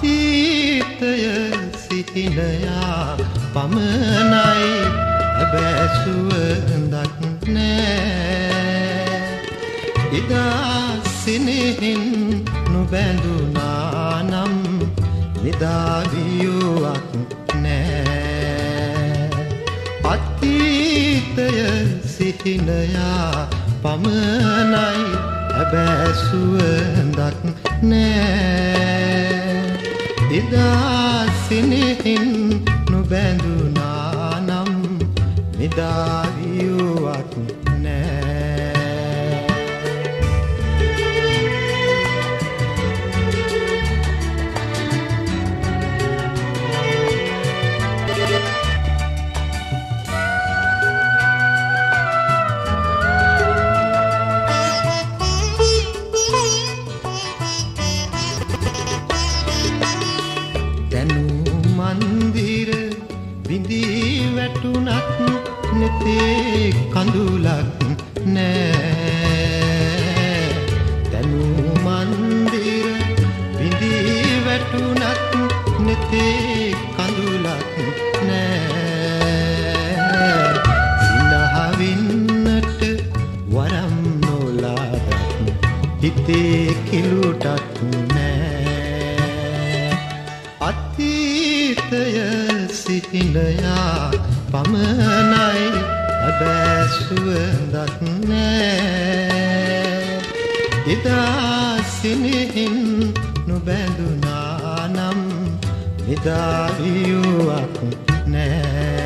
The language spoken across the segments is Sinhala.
අතීතය සිහිනයා පමණයි හැබැයි සුවඳක් නෑ ඉදා සිනෙහින් නොබැඳුනා නම් නිදාවියුවක් නෑ අතීතය සිහිනයා පමණයි හැබැයි සුවඳක් නෑ ඉදා සිනෙහින් නොබැඳුනා නම් නිදාවියුවක් නෑ මන්දිර විඳී වැටුණත් නෙතේ කඳුලක් නෑ තනු මන්දිර විඳී වැටුණත් නෙතේ කඳුලක් නෑ සිනහවින්නට වරම් නොලාදත් හිතේ කිලුටක් නෑ අතීතය සිහිනයා පමණයි හැබැයි සුවඳක් නෑ එදා සිනෙහින් නොබැඳුනා නම් නිදාවියුවක් නෑ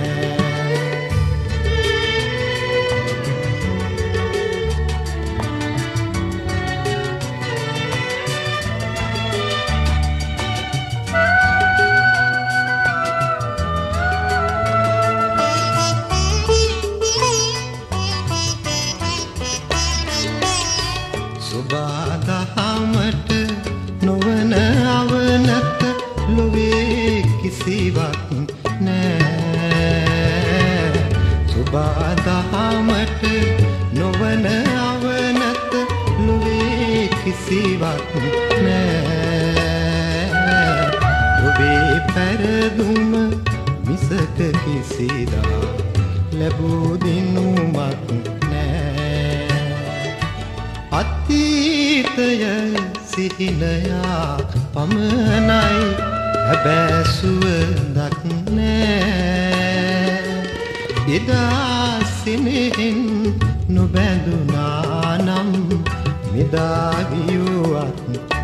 සුබදහමට නොවන අවනත ලොවේ කිසිවක් නෑ සුබදහමට නොවන අවනත ලොවේ කිසිවක් නෑ ඔබේ පැරදුම මිසක කිසිදා ලැබූ දිනුමක් අතීතය සිහිනයා පමණයි හැබැයි සුවඳක් නෑ එදා සිනෙහින් නොබැඳුනා නම් නිදාවියුවක්